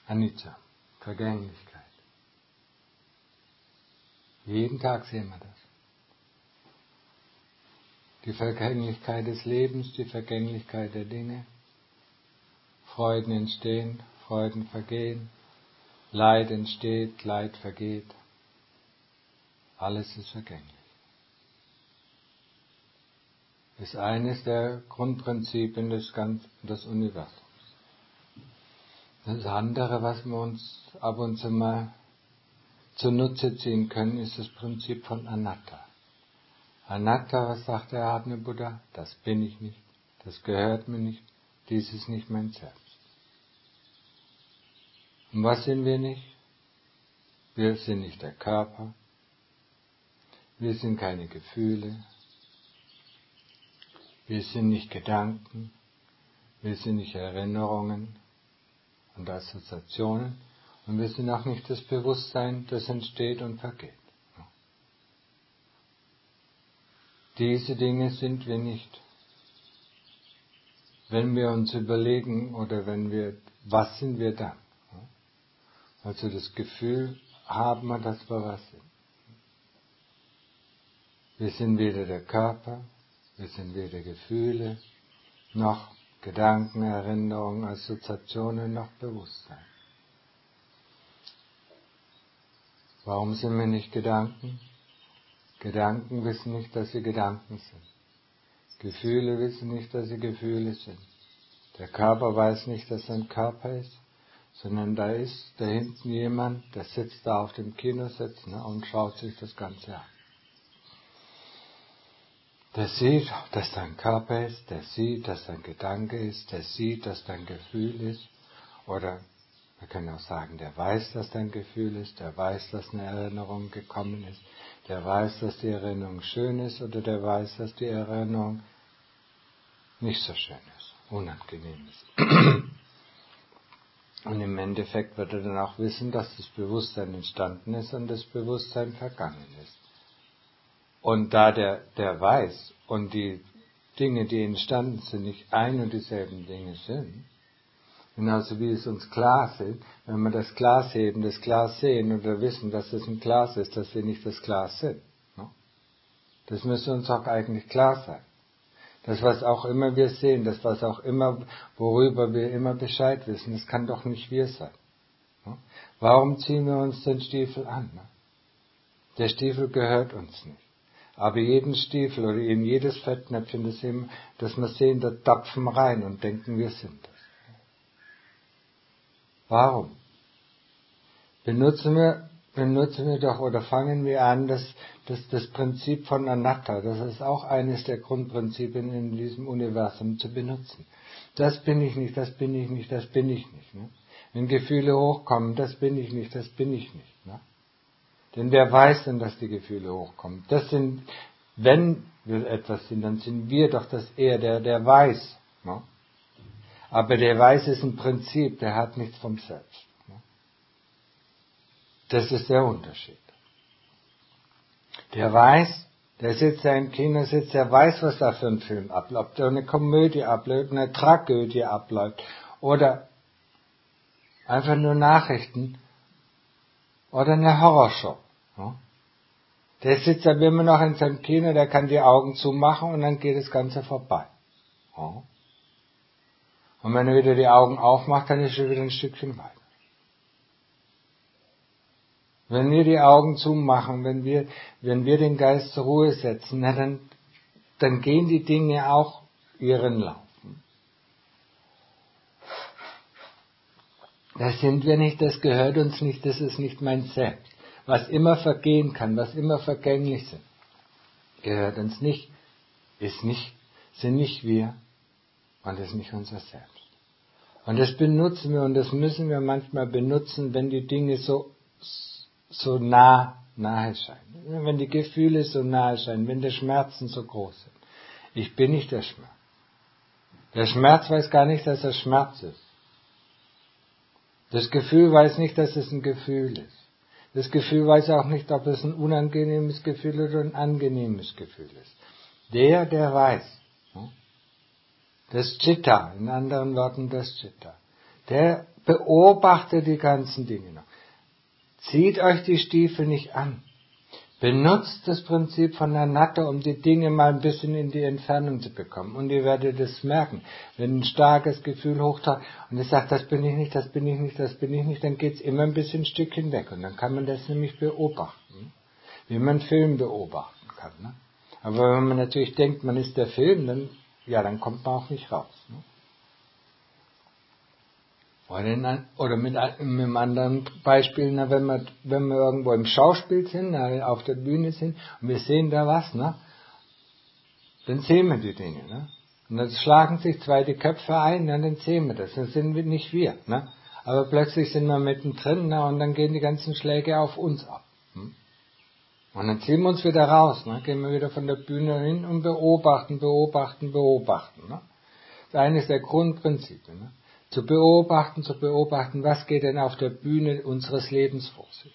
Anicca, Vergänglichkeit. Jeden Tag sehen wir das. Die Vergänglichkeit des Lebens, die Vergänglichkeit der Dinge. Freuden entstehen, Freuden vergehen. Leid entsteht, Leid vergeht. Alles ist vergänglich. Ist eines der Grundprinzipien des Universums. Das andere, was wir uns ab und zu mal zunutze ziehen können, ist das Prinzip von Anatta. Anatta, was sagt der erhabene Buddha? Das bin ich nicht, das gehört mir nicht, dies ist nicht mein Selbst. Und was sind wir nicht? Wir sind nicht der Körper, wir sind keine Gefühle, wir sind nicht Gedanken, wir sind nicht Erinnerungen und Assoziationen und wir sind auch nicht das Bewusstsein, das entsteht und vergeht. Diese Dinge sind wir nicht. Wenn wir uns überlegen oder was sind wir dann? Also das Gefühl haben wir, dass wir was sind. Wir sind weder der Körper, wir sind weder Gefühle, noch Gedanken, Erinnerungen, Assoziationen, noch Bewusstsein. Warum sind wir nicht Gedanken? Gedanken wissen nicht, dass sie Gedanken sind. Gefühle wissen nicht, dass sie Gefühle sind. Der Körper weiß nicht, dass er ein Körper ist, sondern da ist da hinten jemand, der sitzt da auf dem Kinositz und schaut sich das Ganze an. Der sieht, dass da ein Körper ist, der sieht, dass da ein Gedanke ist, der sieht, dass da ein Gefühl ist. Oder wir können auch sagen, der weiß, dass da ein Gefühl ist, der weiß, dass eine Erinnerung gekommen ist, der weiß, dass die Erinnerung schön ist oder der weiß, dass die Erinnerung nicht so schön ist, unangenehm ist. Und im Endeffekt wird er dann auch wissen, dass das Bewusstsein entstanden ist und das Bewusstsein vergangen ist. Und da der weiß und die Dinge, die entstanden sind, nicht ein und dieselben Dinge sind, genauso wie es uns klar ist, wenn wir das Glas heben, das Glas sehen oder wissen, dass es ein Glas ist, dass wir nicht das Glas sind. Das müsste uns auch eigentlich klar sein. Das, was auch immer wir sehen, das, was auch immer, worüber wir immer Bescheid wissen, das kann doch nicht wir sein. Warum ziehen wir uns den Stiefel an? Der Stiefel gehört uns nicht. Aber jeden Stiefel oder in jedes Fettnäpfchen, das wir sehen, da tapfen wir rein und denken, wir sind das. Warum? Benutzen wir doch oder fangen wir an, das Prinzip von Anatta, das ist auch eines der Grundprinzipien in diesem Universum, zu benutzen. Das bin ich nicht, das bin ich nicht, das bin ich nicht. Ne? Wenn Gefühle hochkommen, das bin ich nicht, das bin ich nicht. Ne? Denn wer weiß denn, dass die Gefühle hochkommen? Das sind, wenn wir etwas sind, dann sind wir doch das der weiß. Ne? Aber der Weiß ist ein Prinzip, der hat nichts vom Selbst. Ne? Das ist der Unterschied. Der weiß, der sitzt da im Kinositz, der weiß, was da für ein Film abläuft, oder eine Komödie abläuft, eine Tragödie abläuft, oder einfach nur Nachrichten, oder eine Horrorshow. Ne? Der sitzt da immer noch in seinem Kino, der kann die Augen zumachen und dann geht das Ganze vorbei. Ne? Und wenn er wieder die Augen aufmacht, dann ist er wieder ein Stückchen weiter. Wenn wir die Augen zumachen, wenn wir den Geist zur Ruhe setzen, dann gehen die Dinge auch ihren Lauf. Das sind wir nicht, das gehört uns nicht, das ist nicht mein Selbst. Was immer vergehen kann, was immer vergänglich sind, gehört uns nicht, sind nicht wir und ist nicht unser Selbst. Und das benutzen wir und das müssen wir manchmal benutzen, wenn die Dinge so nahe scheinen. Wenn die Gefühle so nahe scheinen, wenn die Schmerzen so groß sind. Ich bin nicht der Schmerz. Der Schmerz weiß gar nicht, dass er Schmerz ist. Das Gefühl weiß nicht, dass es ein Gefühl ist. Das Gefühl weiß auch nicht, ob es ein unangenehmes Gefühl oder ein angenehmes Gefühl ist. Der weiß. Das Chitta, in anderen Worten das Chitta. Der beobachtet die ganzen Dinge noch. Zieht euch die Stiefel nicht an. Benutzt das Prinzip von Anatta, um die Dinge mal ein bisschen in die Entfernung zu bekommen. Und ihr werdet es merken, wenn ein starkes Gefühl hochtaucht und es sagt, das bin ich nicht, das bin ich nicht, das bin ich nicht, dann geht es immer ein bisschen ein Stückchen weg. Und dann kann man das nämlich beobachten, wie man Film beobachten kann. Ne? Aber wenn man natürlich denkt, man ist der Film, dann kommt man auch nicht raus. Ne? Oder mit einem anderen Beispiel, wenn wir irgendwo im Schauspiel sind, auf der Bühne sind und wir sehen da was, ne, dann sehen wir die Dinge. Ne? Und dann schlagen sich zwei die Köpfe ein, dann sehen wir das. Dann sind wir nicht wir. Ne? Aber plötzlich sind wir mittendrin, ne, und dann gehen die ganzen Schläge auf uns ab. Hm? Und dann ziehen wir uns wieder raus, ne? Gehen wir wieder von der Bühne hin und beobachten. Ne? Das ist eines der Grundprinzipien. Ne? Zu beobachten, was geht denn auf der Bühne unseres Lebens vor sich.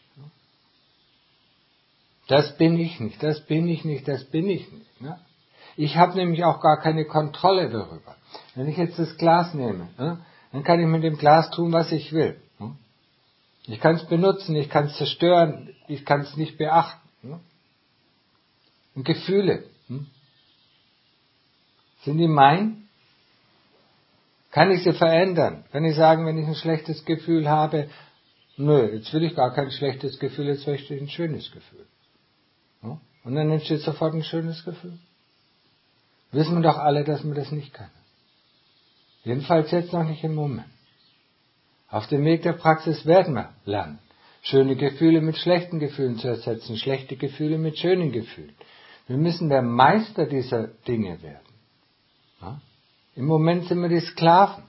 Das bin ich nicht. Ne? Ich habe nämlich auch gar keine Kontrolle darüber. Wenn ich jetzt das Glas nehme, dann kann ich mit dem Glas tun, was ich will. Ich kann es benutzen, ich kann es zerstören, ich kann es nicht beachten. Und Gefühle, sind die mein? Kann ich sie verändern? Kann ich sagen, wenn ich ein schlechtes Gefühl habe, nö, jetzt will ich gar kein schlechtes Gefühl, jetzt möchte ich ein schönes Gefühl. Und dann entsteht sofort ein schönes Gefühl. Wissen wir doch alle, dass wir das nicht können. Jedenfalls jetzt noch nicht im Moment. Auf dem Weg der Praxis werden wir lernen, schöne Gefühle mit schlechten Gefühlen zu ersetzen, schlechte Gefühle mit schönen Gefühlen. Wir müssen der Meister dieser Dinge werden. Im Moment sind wir die Sklaven.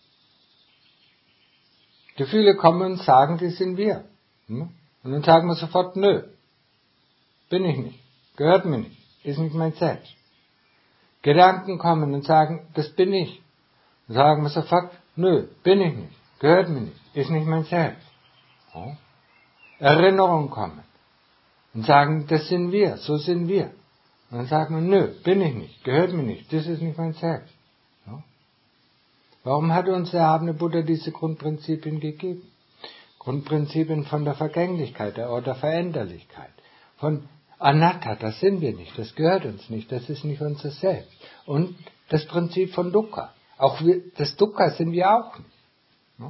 Gefühle kommen und sagen, die sind wir. Und dann sagen wir sofort, nö, bin ich nicht, gehört mir nicht, ist nicht mein Selbst. Gedanken kommen und sagen, das bin ich. Dann sagen wir sofort, nö, bin ich nicht, gehört mir nicht, ist nicht mein Selbst. Erinnerungen kommen und sagen, das sind wir, so sind wir. Und dann sagen wir, nö, bin ich nicht, gehört mir nicht, das ist nicht mein Selbst. Warum hat uns der erhabene Buddha diese Grundprinzipien gegeben? Grundprinzipien von der Vergänglichkeit oder Veränderlichkeit. Von Anatta, das sind wir nicht, das gehört uns nicht, das ist nicht unser Selbst. Und das Prinzip von Dukkha. Auch das Dukkha sind wir auch nicht.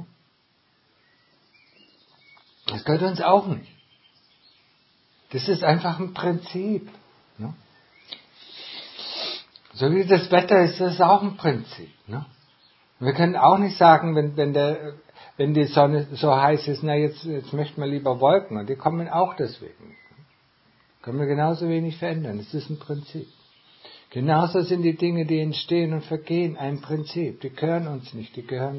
Das gehört uns auch nicht. Das ist einfach ein Prinzip. So wie das Wetter ist, das ist auch ein Prinzip. Wir können auch nicht sagen, wenn die Sonne so heiß ist, jetzt möchten wir lieber Wolken, und die kommen auch deswegen. Können wir genauso wenig verändern. Es ist ein Prinzip. Genauso sind die Dinge, die entstehen und vergehen, ein Prinzip. Die gehören uns nicht.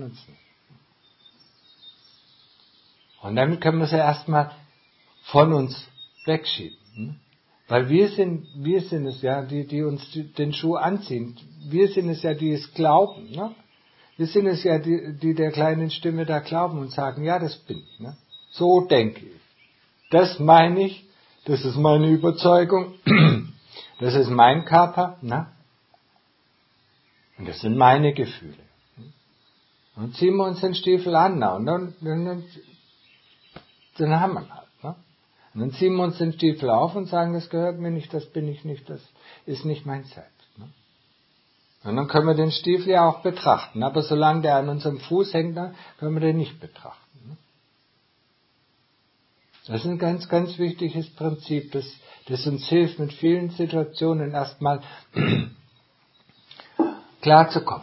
Und damit können wir sie erstmal von uns wegschieben. Weil wir sind es ja, die uns den Schuh anziehen. Wir sind es ja, die es glauben. Wir sind es ja, die der kleinen Stimme da glauben und sagen, ja, das bin ich. So denke ich. Das meine ich. Das ist meine Überzeugung. Das ist mein Körper. Und das sind meine Gefühle. Und ziehen wir uns den Stiefel an. Und dann haben wir ihn halt. Und dann ziehen wir uns den Stiefel auf und sagen, das gehört mir nicht, das bin ich nicht, das ist nicht mein Selbst. Und dann können wir den Stiefel ja auch betrachten. Aber solange der an unserem Fuß hängt, können wir den nicht betrachten. Das ist ein ganz, ganz wichtiges Prinzip, das uns hilft, mit vielen Situationen erstmal klarzukommen.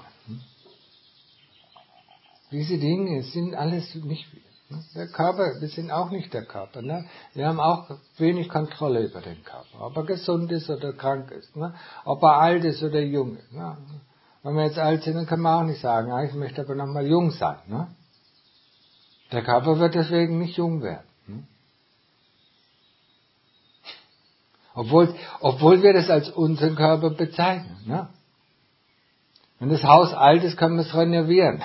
Diese Dinge sind alles nicht wir. Der Körper, wir sind auch nicht der Körper. Wir haben auch wenig Kontrolle über den Körper. Ob er gesund ist oder krank ist. Ob er alt ist oder jung ist. Wenn wir jetzt alt sind, dann können wir auch nicht sagen, ich möchte aber noch mal jung sein. Der Körper wird deswegen nicht jung werden. Obwohl wir das als unseren Körper bezeichnen. Wenn das Haus alt ist, können wir es renovieren.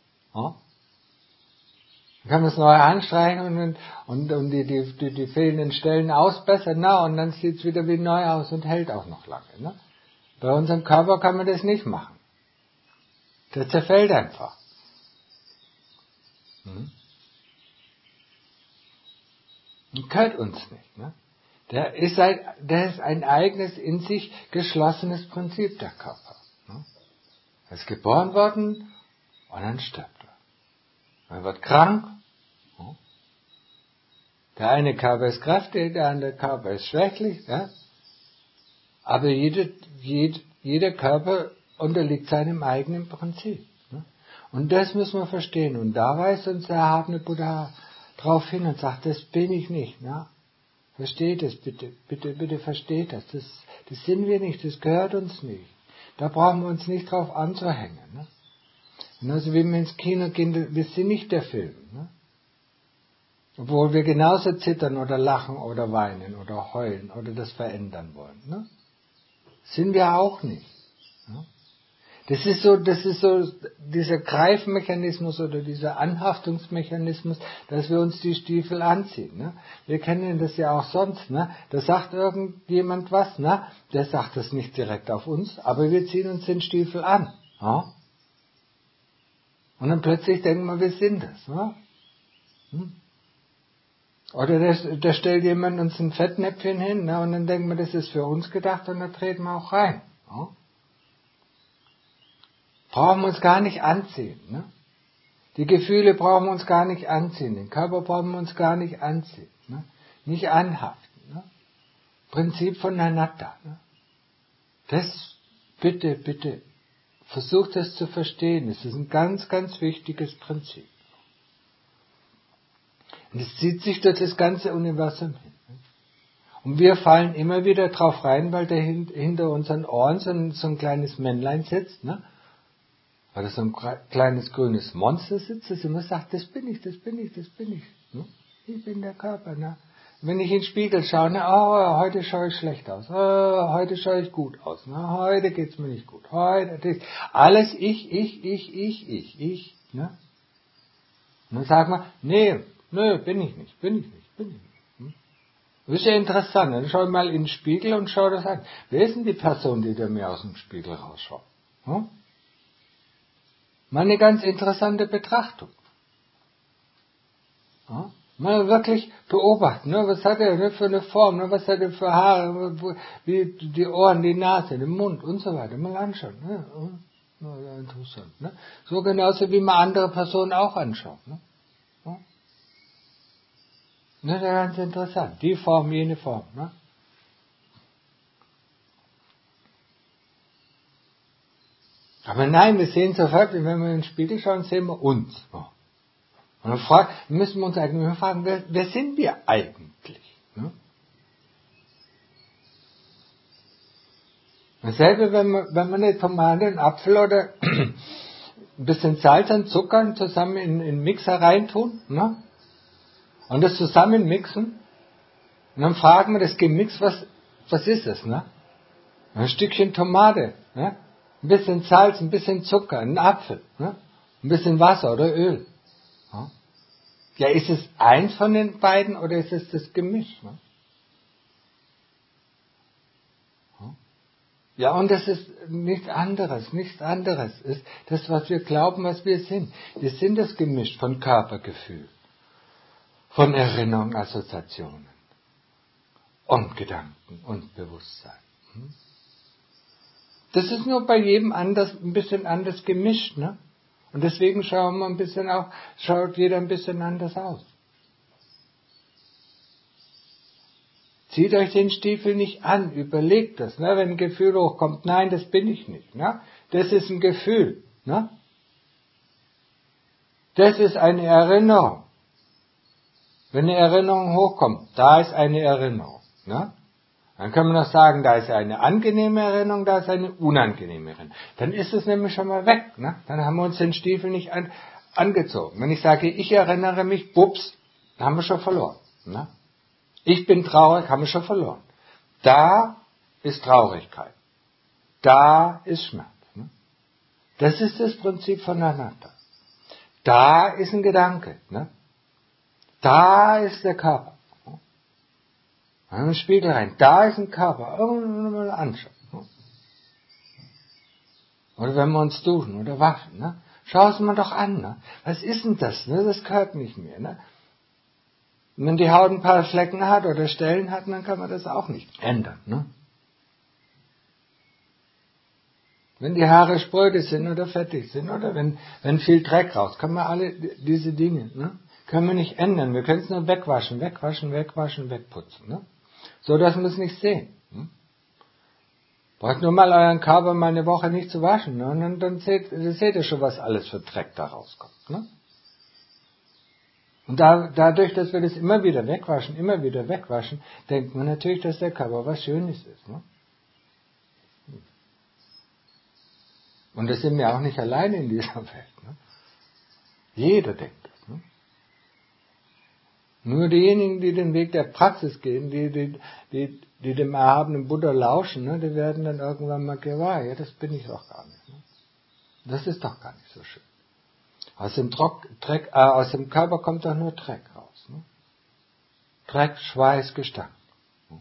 Dann kann man es neu anstreichen und die fehlenden Stellen ausbessern, und dann sieht es wieder wie neu aus und hält auch noch lange. Bei unserem Körper kann man das nicht machen. Der zerfällt einfach. Und gehört uns nicht. Ne? Der ist ein eigenes, in sich geschlossenes Prinzip, der Körper. Ne? Er ist geboren worden und dann stirbt er. Er wird krank. Ne? Der eine Körper ist kräftig, der andere Körper ist schwächlich. Ja? Aber jeder Körper unterliegt seinem eigenen Prinzip. Ne? Und das müssen wir verstehen. Und da weist uns der erhabene Buddha drauf hin und sagt, das bin ich nicht. Ne? Versteht es bitte, bitte versteht das. Das sind wir nicht, das gehört uns nicht. Da brauchen wir uns nicht drauf anzuhängen. Ne? Genauso wie wir ins Kino gehen, wir sind nicht der Film. Ne? Obwohl wir genauso zittern oder lachen oder weinen oder heulen oder das verändern wollen. Ne? Sind wir auch nicht. Ne? Das ist so dieser Greifmechanismus oder dieser Anhaftungsmechanismus, dass wir uns die Stiefel anziehen. Ne? Wir kennen das ja auch sonst. Ne? Da sagt irgendjemand was, ne? Der sagt das nicht direkt auf uns, aber wir ziehen uns den Stiefel an. Ja? Und dann plötzlich denken wir, wir sind es. Ne? Oder da stellt jemand uns ein Fettnäpfchen hin, ne? Und dann denken wir, das ist für uns gedacht und da treten wir auch rein. Ja? Brauchen wir uns gar nicht anziehen. Ne? Die Gefühle brauchen wir uns gar nicht anziehen. Den Körper brauchen wir uns gar nicht anziehen. Ne? Nicht anhaften. Ne? Prinzip von Anatta. Ne? Das, bitte, versucht das zu verstehen. Es ist ein ganz, ganz wichtiges Prinzip. Und es zieht sich durch das ganze Universum hin. Und wir fallen immer wieder drauf rein, weil da hinter unseren Ohren so ein kleines Männlein sitzt, ne? Oder so ein kleines grünes Monster sitzt, das immer sagt, das bin ich. Ne? Ich bin der Körper. Ne? Wenn ich in den Spiegel schaue, ne, heute schaue ich schlecht aus, heute schaue ich gut aus, ne? Heute geht's mir nicht gut, alles ich. Ne? Und dann sagt man, nee, bin ich nicht. Das ist ja interessant, dann schau ich mal in den Spiegel und schau das an. Wer ist denn die Person, die da mir aus dem Spiegel rausschaut? Hm? Mal eine ganz interessante Betrachtung. Ja? Mal wirklich beobachten, ne? Was hat er für eine Form, ne? Was hat er für Haare, wie die Ohren, die Nase, den Mund und so weiter. Mal anschauen. Ne? Ja, interessant. Ne? So genauso wie man andere Personen auch anschaut. Ne? Ja? Das ist ja ganz interessant. Die Form, jene Form. Ne? Aber nein, wir sehen sofort, wenn wir in den Spiegel schauen, sehen wir uns. Und dann müssen wir uns eigentlich fragen, wer sind wir eigentlich? Ne? Dasselbe, wenn wir eine Tomate, einen Apfel oder ein bisschen Salz und Zucker zusammen in einen Mixer reintun, ne? Und das zusammen mixen, und dann fragen wir das Gemix, was ist es? Ne? Ein Stückchen Tomate, ne? Ein bisschen Salz, ein bisschen Zucker, ein Apfel, ne? Ein bisschen Wasser oder Öl. Ja, ist es eins von den beiden oder ist es das Gemisch? Ne? Ja, und das ist nichts anderes ist das, was wir glauben, was wir sind. Wir sind das Gemisch von Körpergefühl, von Erinnerung, Assoziationen und Gedanken und Bewusstsein. Das ist nur bei jedem ein bisschen anders gemischt, ne? Und deswegen schaut jeder ein bisschen anders aus. Zieht euch den Stiefel nicht an, überlegt das, ne? Wenn ein Gefühl hochkommt, nein, das bin ich nicht, ne? Das ist ein Gefühl, ne? Das ist eine Erinnerung. Wenn eine Erinnerung hochkommt, da ist eine Erinnerung, ne? Dann können wir noch sagen, da ist eine angenehme Erinnerung, da ist eine unangenehme Erinnerung. Dann ist es nämlich schon mal weg. Ne? Dann haben wir uns den Stiefel nicht angezogen. Wenn ich sage, ich erinnere mich, bups, dann haben wir schon verloren. Ne? Ich bin traurig, haben wir schon verloren. Da ist Traurigkeit. Da ist Schmerz. Ne? Das ist das Prinzip von Anatta. Da ist ein Gedanke. Ne? Da ist der Körper. In den Spiegel rein, da ist ein Körper, mal anschauen. Oder wenn wir uns duschen oder waschen, ne? Schau es mir doch an. Ne? Was ist denn das? Ne? Das gehört nicht mehr. Ne? Und wenn die Haut ein paar Flecken hat oder Stellen hat, dann kann man das auch nicht ändern. Ne? Wenn die Haare spröde sind oder fettig sind oder wenn viel Dreck raus, kann man alle diese Dinge, ne? Können wir nicht ändern. Wir können es nur wegwaschen, wegputzen. Ne? So, dass wir es nicht sehen. Ne? Braucht nur mal euren Körper mal eine Woche nicht zu waschen. Ne? Und dann seht ihr schon, was alles für Dreck da rauskommt. Ne? Und dadurch, dass wir das immer wieder wegwaschen, denkt man natürlich, dass der Körper was Schönes ist. Ne? Und das sind wir auch nicht alleine in dieser Welt. Ne? Jeder denkt das. Ne? Nur diejenigen, die den Weg der Praxis gehen, die dem erhabenen Buddha lauschen, ne, die werden dann irgendwann mal gewahr, ja, das bin ich doch gar nicht. Ne? Das ist doch gar nicht so schön. Aus dem Körper kommt doch nur Dreck raus. Ne? Dreck, Schweiß, Gestank. Ne?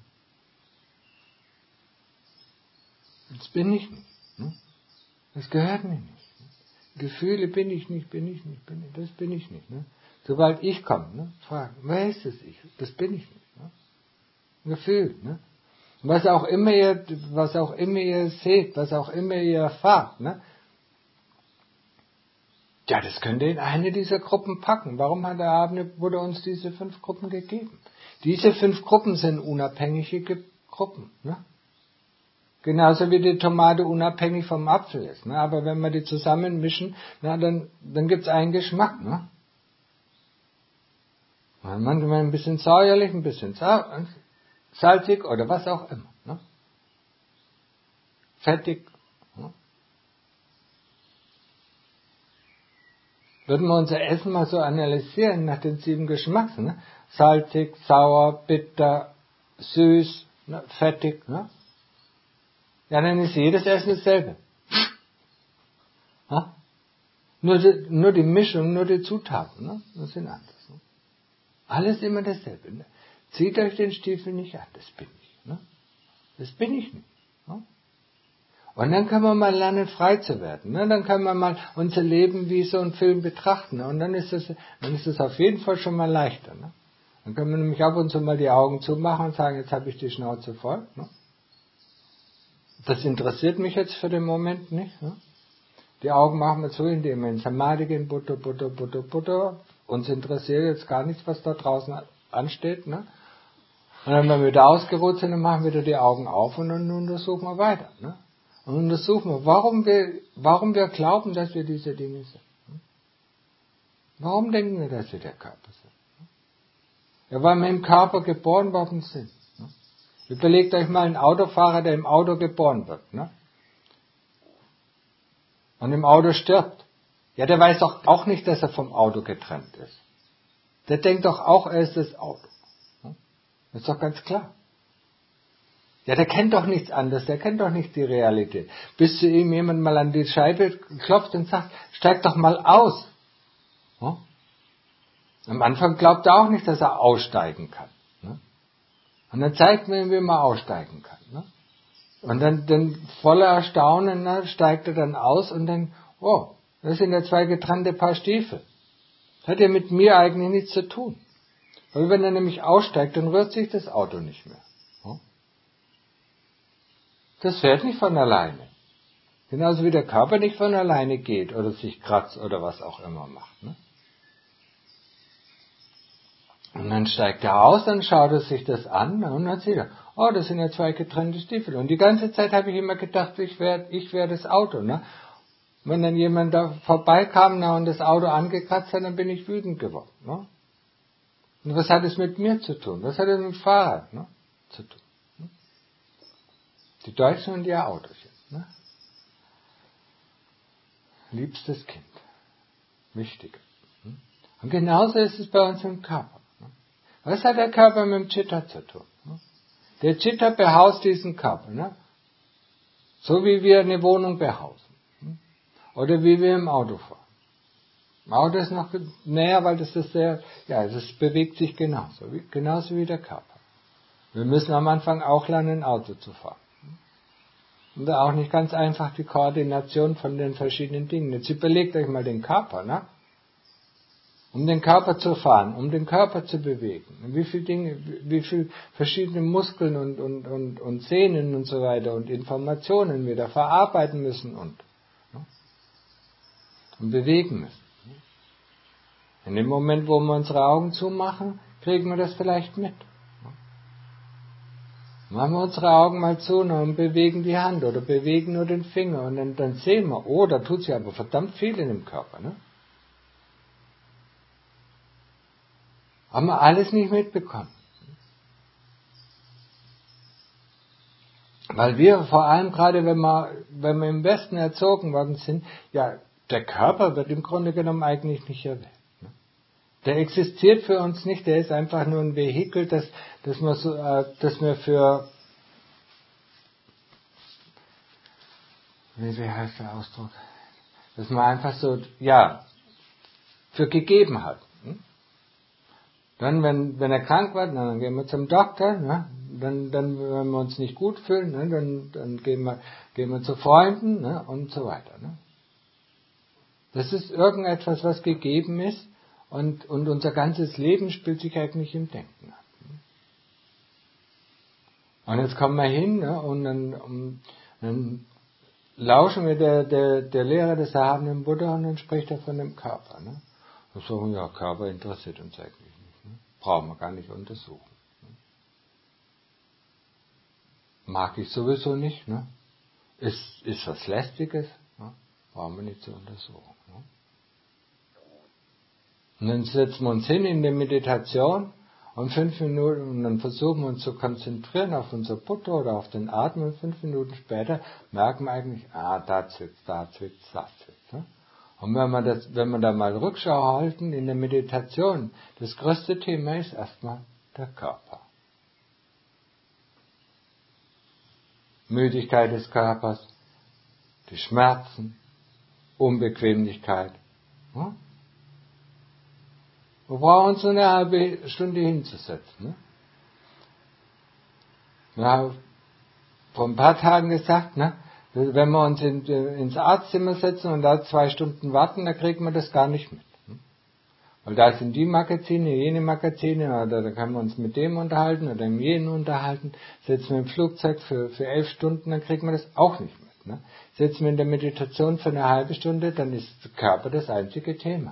Das bin ich nicht. Ne? Das gehört mir nicht. Gefühle bin ich nicht. Das bin ich nicht. Ne? Sobald ich komme, ne, fragen, wer ist das Ich? Das bin ich nicht. Ne? Ein Gefühl. Ne? Was auch immer ihr seht, was auch immer ihr erfahrt, ne? Ja, das könnt ihr in eine dieser Gruppen packen. Warum hat der erhabene Buddha uns diese 5 Gruppen gegeben? Diese 5 Gruppen sind unabhängige Gruppen. Ne? Genauso wie die Tomate unabhängig vom Apfel ist. Ne? Aber wenn wir die zusammenmischen, dann gibt es einen Geschmack. Ne? Manchmal ein bisschen säuerlich, ein bisschen salzig oder was auch immer. Ne? Fettig. Ne? Würden wir unser Essen mal so analysieren nach den 7 Geschmacks. Ne? Salzig, sauer, bitter, süß, ne? Fettig. Ne? Ja, dann ist jedes Essen dasselbe. Ja? Nur die Mischung, nur die Zutaten, ne? Das sind anders. Ne? Alles immer dasselbe. Ne? Zieht euch den Stiefel nicht an, das bin ich. Ne? Das bin ich nicht. Ne? Und dann können wir mal lernen, frei zu werden. Ne? Dann können wir mal unser Leben wie so einen Film betrachten. Ne? Und dann ist es auf jeden Fall schon mal leichter. Ne? Dann können wir nämlich ab und zu mal die Augen zumachen und sagen, jetzt habe ich die Schnauze voll. Ne? Das interessiert mich jetzt für den Moment nicht. Ne? Die Augen machen wir zu, indem wir in Samadhi gehen, Buddha. Uns interessiert jetzt gar nichts, was da draußen ansteht. Ne? Und dann, wenn wir wieder ausgeruht sind, dann machen wir wieder die Augen auf und dann untersuchen wir weiter. Ne? Und untersuchen wir, warum wir glauben, dass wir diese Dinge sind. Ne? Warum denken wir, dass wir der Körper sind? Ne? Ja, weil wir im Körper geboren worden sind. Ne? Überlegt euch mal einen Autofahrer, der im Auto geboren wird. Ne? Und im Auto stirbt. Ja, der weiß doch auch nicht, dass er vom Auto getrennt ist. Der denkt doch auch, er ist das Auto. Das ist doch ganz klar. Ja, der kennt doch nichts anderes, der kennt doch nicht die Realität. Bis zu ihm jemand mal an die Scheibe klopft und sagt, steig doch mal aus. Am Anfang glaubt er auch nicht, dass er aussteigen kann. Und dann zeigt man ihm, wie man aussteigen kann. Und dann voller Erstaunen steigt er dann aus und denkt, oh, das sind ja 2 getrennte Paar Stiefel. Das hat ja mit mir eigentlich nichts zu tun. Weil wenn er nämlich aussteigt, dann rührt sich das Auto nicht mehr. Das fährt nicht von alleine. Genauso wie der Körper nicht von alleine geht oder sich kratzt oder was auch immer macht. Ne? Und dann steigt er aus, dann schaut er sich das an und dann sieht er, oh, das sind ja 2 getrennte Stiefel. Und die ganze Zeit habe ich immer gedacht, ich wär das Auto. Ne? Wenn dann jemand da vorbeikam und das Auto angekratzt hat, dann bin ich wütend geworden. Ne? Und was hat es mit mir zu tun? Was hat es mit dem Fahrrad zu tun? Die Deutschen und ihr Autochen. Ne? Liebstes Kind. Wichtiger. Und genauso ist es bei uns im Körper. Was hat der Körper mit dem Chitta zu tun? Der Chitta behaust diesen Körper. Ne? So wie wir eine Wohnung behauen. Oder wie wir im Auto fahren. Im Auto ist noch näher, weil das bewegt sich genauso wie der Körper. Wir müssen am Anfang auch lernen, Auto zu fahren. Und auch nicht ganz einfach die Koordination von den verschiedenen Dingen. Jetzt überlegt euch mal den Körper, ne? Um den Körper zu fahren, um den Körper zu bewegen. Wie viele Dinge, wie viele verschiedene Muskeln und Sehnen und so weiter und Informationen wir da verarbeiten müssen und bewegen müssen. In dem Moment, wo wir unsere Augen zumachen, kriegen wir das vielleicht mit. Machen wir unsere Augen mal zu und bewegen die Hand oder bewegen nur den Finger und dann sehen wir, oh, da tut sich aber verdammt viel in dem Körper. Ne? Haben wir alles nicht mitbekommen. Weil wir vor allem gerade, wenn wir im Westen erzogen worden sind, ja, der Körper wird im Grunde genommen eigentlich nicht erwähnt. Ne? Der existiert für uns nicht, der ist einfach nur ein Vehikel, dass wir für, wie heißt der Ausdruck, dass man einfach so, ja, für gegeben hat. Dann, wenn er krank wird, dann gehen wir zum Doktor, ne? Dann, wenn wir uns nicht gut fühlen, ne? dann gehen wir zu Freunden, ne? Und so weiter. Ne? Das ist irgendetwas, was gegeben ist und unser ganzes Leben spielt sich eigentlich im Denken ab. Und jetzt kommen wir hin, ne? Und dann lauschen wir der Lehre des erhabenen Buddha und dann spricht er von dem Körper. Ne? Und sagen, ja, Körper interessiert uns eigentlich nicht. Brauchen wir gar nicht untersuchen. Mag ich sowieso nicht. Ne? Ist was Lästiges. Ne? Brauchen wir nicht zu untersuchen. Ne? Und dann setzen wir uns hin in der Meditation und 5 Minuten und dann versuchen wir uns zu konzentrieren auf unser Buddha oder auf den Atem und 5 Minuten später merken wir eigentlich, da zwickt's, da zwickt's, da zwickt's. Ne? Und wenn wir da mal Rückschau halten in der Meditation, das größte Thema ist erstmal der Körper. Müdigkeit des Körpers, die Schmerzen, Unbequemlichkeit. Ja? Wir brauchen uns nur eine halbe Stunde hinzusetzen. Ne? Wir haben vor ein paar Tagen gesagt, ne? Wenn wir uns ins Arztzimmer setzen und da 2 Stunden warten, dann kriegt man das gar nicht mit. Weil da sind die Magazine, jene Magazine, oder da können wir uns mit dem unterhalten oder mit jenen unterhalten. Setzen wir im Flugzeug für 11 Stunden, dann kriegt man das auch nicht mit. Ne? Setzen wir in der Meditation für eine halbe Stunde, dann ist der Körper das einzige Thema.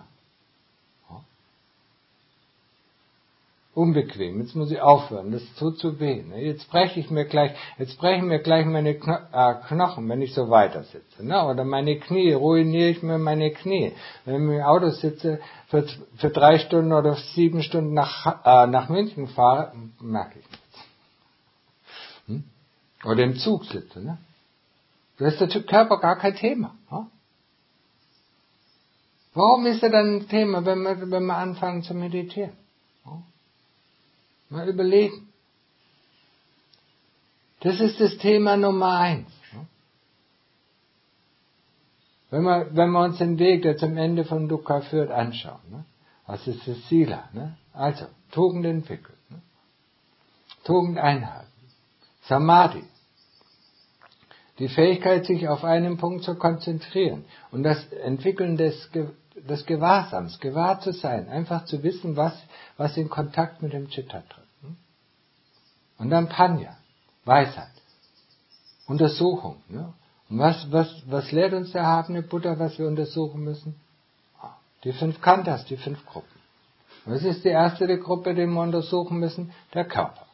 Unbequem, jetzt muss ich aufhören, das tut zu weh. Ne? Jetzt brechen mir gleich meine Knochen, wenn ich so weiter sitze. Ne? Oder meine Knie, ruiniere ich mir meine Knie. Wenn ich im Auto sitze, für 3 Stunden oder 7 Stunden nach München fahre, merke ich nichts. Oder im Zug sitze. Ne? Da ist der Körper gar kein Thema. Ne? Warum ist er dann ein Thema, wenn wir anfangen zu meditieren? Ne? Mal überlegen. Das ist das Thema Nummer 1. Wenn wir uns den Weg, der zum Ende von Dukkha führt, anschauen. Ne? Was ist das Sila? Ne? Also, Tugend entwickeln. Ne? Tugend einhalten. Samadhi. Die Fähigkeit, sich auf einen Punkt zu konzentrieren. Und das Entwickeln des Gewahrsams, gewahr zu sein. Einfach zu wissen, was in Kontakt mit dem Chitta tritt. Und dann Panya, Weisheit, Untersuchung. Ne? Und was lehrt uns der erhabene Buddha, was wir untersuchen müssen? Die 5 Khandhas, die 5 Gruppen. Was ist die erste Gruppe, die wir untersuchen müssen? Der Körper.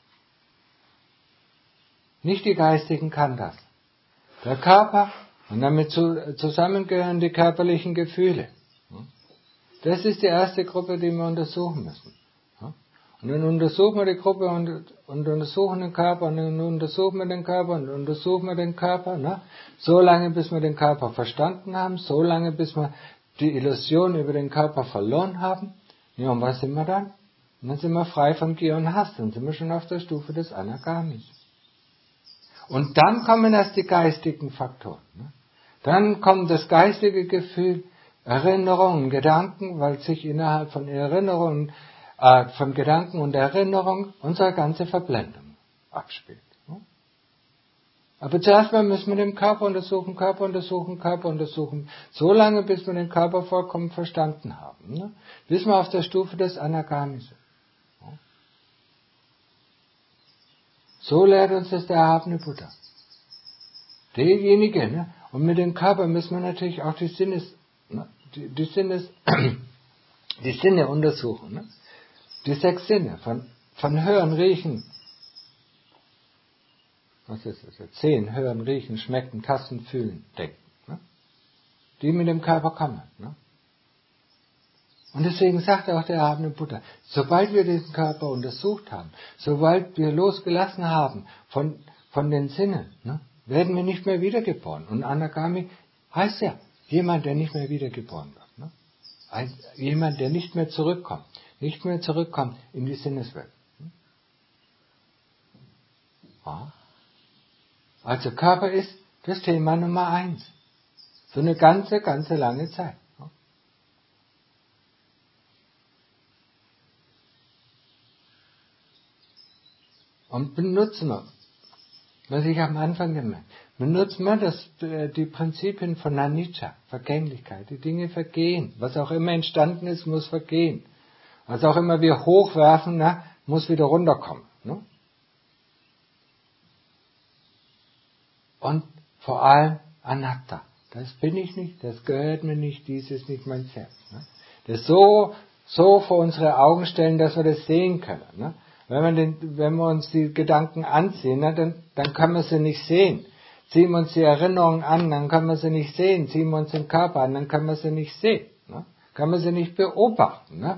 Nicht die geistigen Khandhas. Der Körper und damit zusammengehören die körperlichen Gefühle. Das ist die erste Gruppe, die wir untersuchen müssen. Und dann untersuchen wir die Gruppe und untersuchen den Körper und dann untersuchen wir den Körper und untersuchen wir den Körper. Ne? So lange, bis wir den Körper verstanden haben, so lange, bis wir die Illusion über den Körper verloren haben. Ja, und was sind wir dann? Und dann sind wir frei von Gier und Hass, dann sind wir schon auf der Stufe des Anagamis. Und dann kommen erst die geistigen Faktoren. Ne? Dann kommt das geistige Gefühl, Erinnerungen, Gedanken, weil sich innerhalb von Erinnerungen von Gedanken und Erinnerung unsere ganze Verblendung abspielt. Aber zuerst mal müssen wir den Körper untersuchen, so lange, bis wir den Körper vollkommen verstanden haben. Ne? Bis wir auf der Stufe des Anagami sind. So lehrt uns das der erhabene Buddha. Derjenige, ne? Und mit dem Körper müssen wir natürlich auch die Sinne untersuchen. Ne? Die 6 Sinne, von Hören, Riechen, was ist das jetzt? Sehen, Hören, Riechen, Schmecken, Tasten, Fühlen, Denken. Ne? Die mit dem Körper kommen. Ne? Und deswegen sagt auch der erhabene Buddha, sobald wir den Körper untersucht haben, sobald wir losgelassen haben von den Sinnen, ne, werden wir nicht mehr wiedergeboren. Und Anagami heißt ja, jemand, der nicht mehr wiedergeboren wird. Ne? Jemand, der nicht mehr zurückkommt in die Sinneswelt. Ja. Also Körper ist das Thema Nummer 1. Für eine ganze, ganze lange Zeit. Und benutzen wir, was ich am Anfang gemeint habe, benutzen wir die Prinzipien von Anicca, Vergänglichkeit. Die Dinge vergehen. Was auch immer entstanden ist, muss vergehen. Was auch immer wir hochwerfen, muss wieder runterkommen. Ne? Und vor allem Anatta. Das bin ich nicht, das gehört mir nicht, dies ist nicht mein Selbst. Ne? Das so vor unsere Augen stellen, dass wir das sehen können. Ne? Wenn wir uns die Gedanken ansehen, dann können wir sie nicht sehen. Ziehen wir uns die Erinnerungen an, dann können wir sie nicht sehen. Ziehen wir uns den Körper an, dann können wir sie nicht sehen. Ne? Können wir sie nicht beobachten. Ne?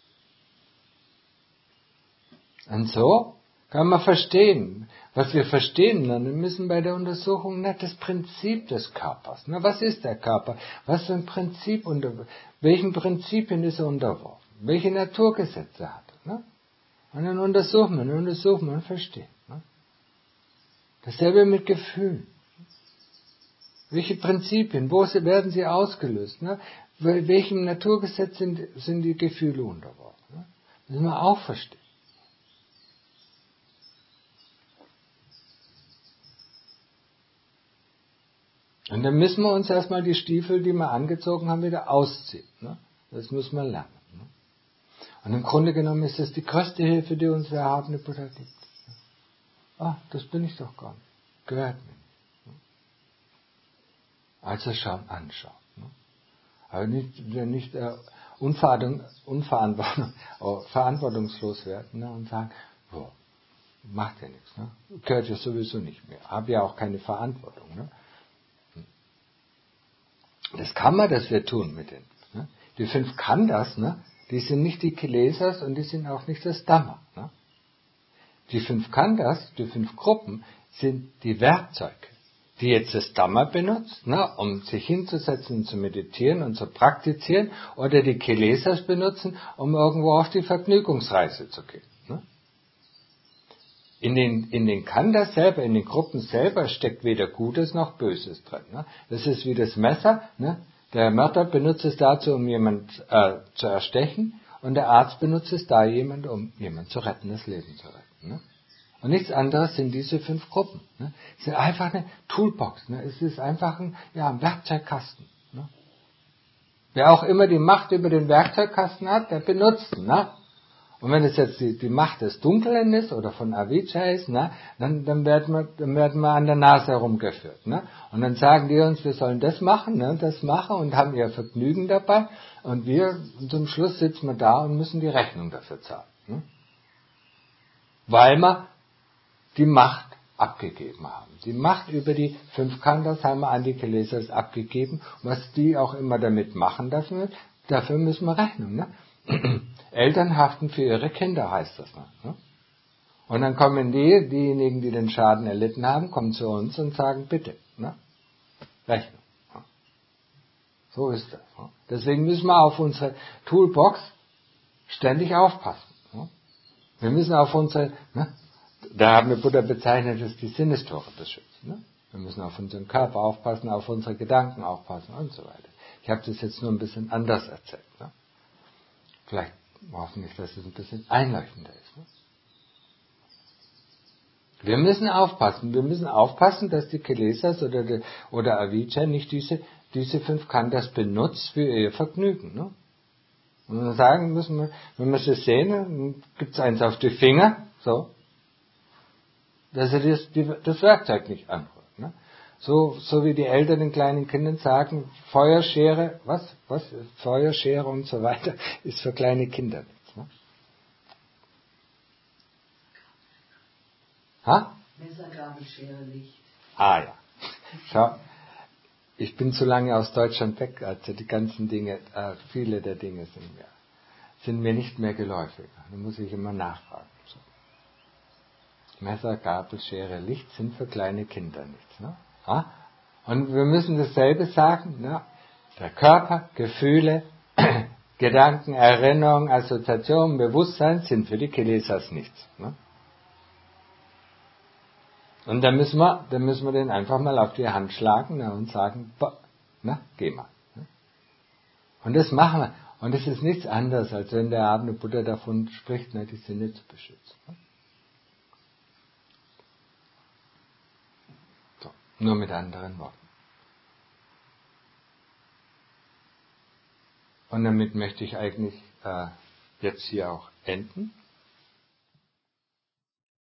Und so kann man verstehen. Was wir verstehen lernen müssen bei der Untersuchung, das Prinzip des Körpers. Was ist der Körper? Was für ein Prinzip welchen Prinzipien ist er unterworfen? Welche Naturgesetze hat er? Und dann untersuchen wir und verstehen. Dasselbe mit Gefühlen. Welche Prinzipien, werden sie ausgelöst? Welchem Naturgesetz sind die Gefühle unterworfen? Das müssen wir auch verstehen. Und dann müssen wir uns erstmal die Stiefel, die wir angezogen haben, wieder ausziehen. Das müssen wir lernen. Und im Grunde genommen ist das die größte Hilfe, die uns der erhabene Buddha gibt. Das bin ich doch gar nicht. Gehört mir nicht. Also anschauen. Aber nicht verantwortungslos werden und sagen, macht ja nichts. Gehört ja sowieso nicht mehr. Habe ja auch keine Verantwortung. Das Kamma, das wir tun mit denen. Die 5 Khandhas, die sind nicht die Kilesas und die sind auch nicht das Dhamma. Die 5 Khandhas, die 5 Gruppen, sind die Werkzeuge, die jetzt das Dhamma benutzt, um sich hinzusetzen und zu meditieren und zu praktizieren, oder die Kilesas benutzen, um irgendwo auf die Vergnügungsreise zu gehen. In den Khandhas selber, in den Gruppen selber steckt weder Gutes noch Böses drin. Das ist wie das Messer. Der Mörder benutzt es dazu, um jemanden zu erstechen, und der Arzt benutzt es um jemanden zu retten, das Leben zu retten. Und nichts anderes sind diese 5 Gruppen. Es ist einfach eine Toolbox. Es ist einfach ein Werkzeugkasten. Wer auch immer die Macht über den Werkzeugkasten hat, der benutzt ihn. Und wenn es jetzt die Macht des Dunklen ist oder von Avijja ist, dann werden wir an der Nase herumgeführt. Und dann sagen die uns, wir sollen das machen und haben ihr Vergnügen dabei. Und zum Schluss sitzen wir da und müssen die Rechnung dafür zahlen. Weil wir die Macht abgegeben haben. Die Macht über die 5 Khandhas haben wir an die Kilesas abgegeben. Was die auch immer damit machen dafür müssen wir Rechnung. Eltern haften für ihre Kinder, heißt das. Und dann kommen diejenigen, die den Schaden erlitten haben, kommen zu uns und sagen, bitte, Rechnung. So ist das. Deswegen müssen wir auf unsere Toolbox ständig aufpassen. Wir müssen auf unsere, da haben wir Buddha bezeichnet, dass die Sinnestore beschützen. Wir müssen auf unseren Körper aufpassen, auf unsere Gedanken aufpassen und so weiter. Ich habe das jetzt nur ein bisschen anders erzählt. Vielleicht hoffentlich, dass es ein bisschen einleuchtender ist. Wir müssen aufpassen, dass die Kilesas oder Avijja nicht diese 5 Khandhas benutzt für ihr Vergnügen. Ne? Und dann sagen müssen wir, wenn wir sie sehen, dann gibt es eins auf die Finger, so, dass er das Werkzeug nicht anrührt. Ne? So wie die Eltern den kleinen Kindern sagen, Feuerschere, Feuerschere und so weiter, ist für kleine Kinder nichts. Ne? Ha? Messer, Gabel, Schere, Licht. Ah ja. Schau, ich bin zu lange aus Deutschland weg, also die ganzen Dinge, viele der Dinge sind mir nicht mehr geläufig. Da muss ich immer nachfragen. So. Messer, Gabel, Schere, Licht sind für kleine Kinder nichts. Ne? Ha? Und wir müssen dasselbe sagen. Ne? Der Körper, Gefühle, Gedanken, Erinnerungen, Assoziationen, Bewusstsein sind für die Kilesas nichts. Ne? Und dann müssen wir den einfach mal auf die Hand schlagen und sagen, geh mal. Und das machen wir. Und es ist nichts anderes, als wenn der erhabene Buddha davon spricht, die Sinne zu beschützen. So, nur mit anderen Worten. Und damit möchte ich eigentlich jetzt hier auch enden.